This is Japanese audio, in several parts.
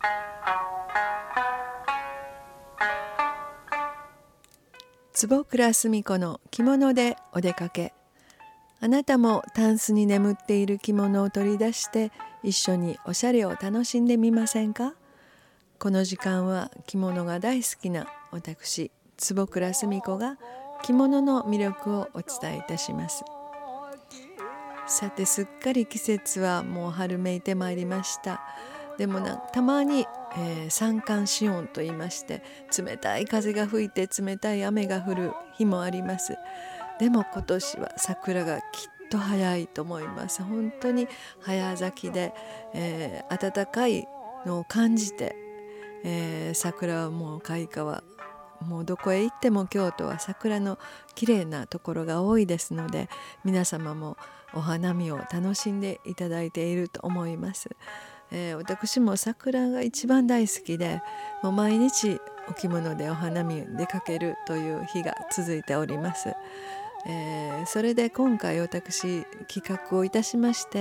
坪倉澄子の着物でお出かけ。あなたもタンスに眠っている着物を取り出して一緒におしゃれを楽しんでみませんか。この時間は着物が大好きな私坪倉澄子が着物の魅力をお伝えいたします。さて、すっかり季節はもう春めいてまいりました。でもたまに、三寒四温と言いまして、冷たい風が吹いて冷たい雨が降る日もあります。でも今年は桜がきっと早いと思います。本当に早咲きで、暖かいのを感じて、桜はもう開花はもうどこへ行っても京都は桜のきれいなところが多いですので、皆様もお花見を楽しんでいただいていると思います。私も桜が一番大好きで、もう毎日お着物でお花見出かけるという日が続いております。それで今回私企画をいたしまして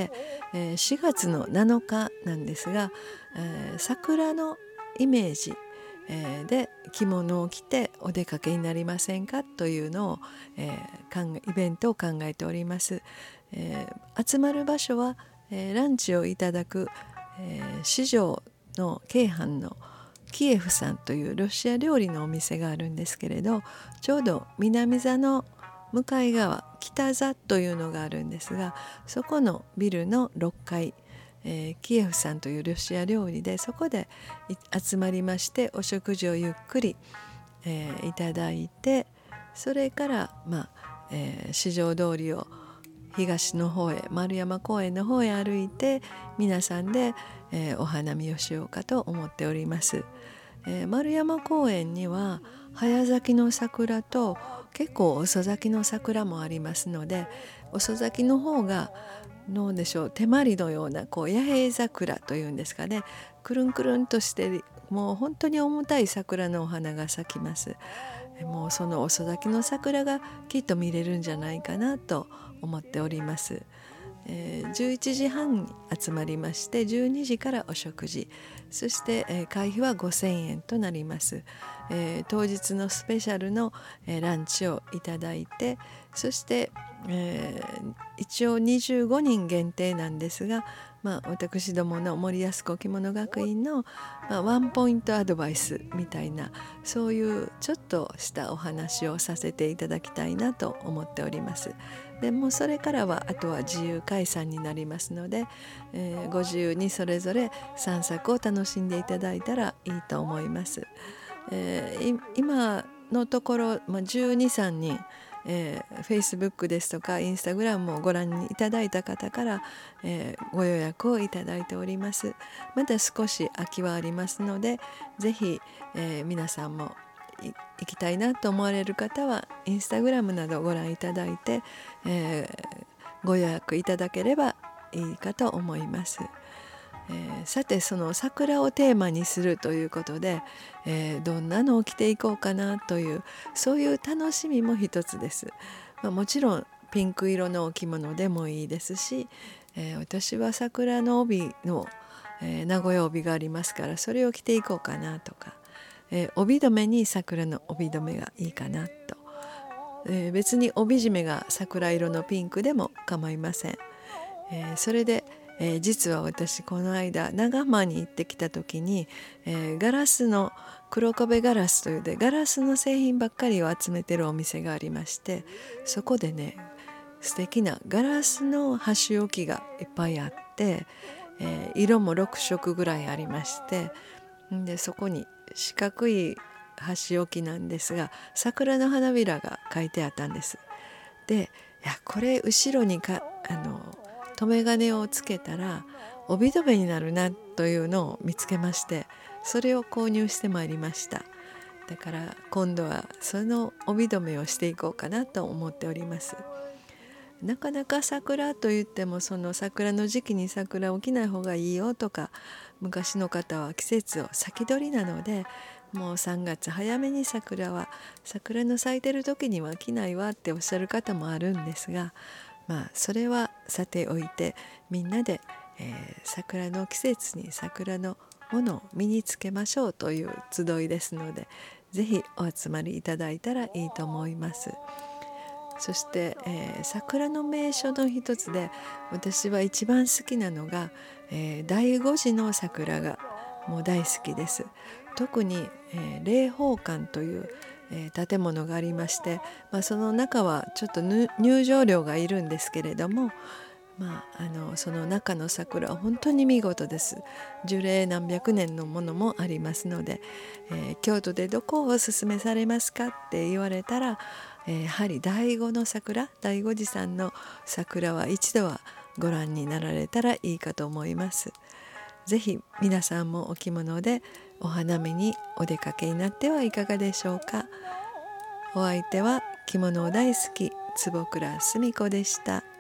、4月の7日なんですが、桜のイメージで着物を着てお出かけになりませんかというのを、イベントを考えております。集まる場所は、ランチをいただく、市場の京阪のキエフさんというロシア料理のお店があるんですけれど、ちょうど南座の向かい側北座というのがあるんですが、そこのビルの6階、キエフさんというロシア料理で、そこで集まりましてお食事をゆっくり、いただいて、それから、市場通りを東の方へ丸山公園の方へ歩いて皆さんで、お花見をしようかと思っております。丸山公園には早咲きの桜と結構遅咲きの桜もありますので、遅咲きの方がどうでしょう、手まりのような八重桜というんですかね、くるんくるんとしてもう本当に重たい桜のお花が咲きます。もうその遅咲きの桜がきっと見れるんじゃないかなと思っております。11時半に集まりまして、12時からお食事、そして、会費は5000円となります。当日のスペシャルの、ランチをいただいて、そして、一応25人限定なんですが、私どもの森安子着物学院の、ワンポイントアドバイスみたいな、そういうちょっとしたお話をさせていただきたいなと思っております。でもうそれからはあとは自由解散になりますので、ご自由にそれぞれ散策を楽しんでいただいたらいいと思います。今のところ、12、3人、Facebook ですとか Instagram をご覧いただいた方から、ご予約をいただいております。まだ少し空きはありますので、ぜひ、皆さんも行きたいなと思われる方はインスタグラムなどをご覧いただいて、ご予約いただければいいかと思います。さて、その桜をテーマにするということで、どんなのを着ていこうかなという、そういう楽しみも一つです。もちろんピンク色のお着物でもいいですし、私は桜の帯の、名古屋帯がありますから、それを着ていこうかなとか、帯留めに桜の帯留めがいいかなと、別に帯締めが桜色のピンクでも構いません。それで、実は私この間長浜に行ってきた時に、ガラスの黒壁ガラスというでガラスの製品ばっかりを集めてるお店がありまして、そこでね、素敵なガラスの箸置きがいっぱいあって、色も6色ぐらいありまして、でそこに四角い箸置きなんですが、桜の花びらが書いてあったんです。で、いやこれ後ろに留め金をつけたら帯留めになるなというのを見つけまして、それを購入してまいりました。だから今度はその帯留めをしていこうかなと思っております。なかなか桜といっても、その桜の時期に桜起きない方がいいよとか、昔の方は季節を先取りなので、もう3月早めに桜の咲いてる時には着ないわっておっしゃる方もあるんですが、それはさておいて、みんなで、桜の季節に桜のものを身につけましょうという集いですので、ぜひお集まりいただいたらいいと思います。そして、桜の名所の一つで私は一番好きなのが、醍醐寺の桜がもう大好きです。特に、霊宝館という、建物がありまして、その中はちょっと入場料がいるんですけれども、その中の桜は本当に見事です。樹齢何百年のものもありますので、京都でどこをおすすめされますかって言われたら、やはり醍醐の桜、醍醐寺さんの桜は一度はご覧になられたらいいかと思います。ぜひ皆さんもお着物でお花見にお出かけになってはいかがでしょうか。お相手は着物大好き坪倉澄子でした。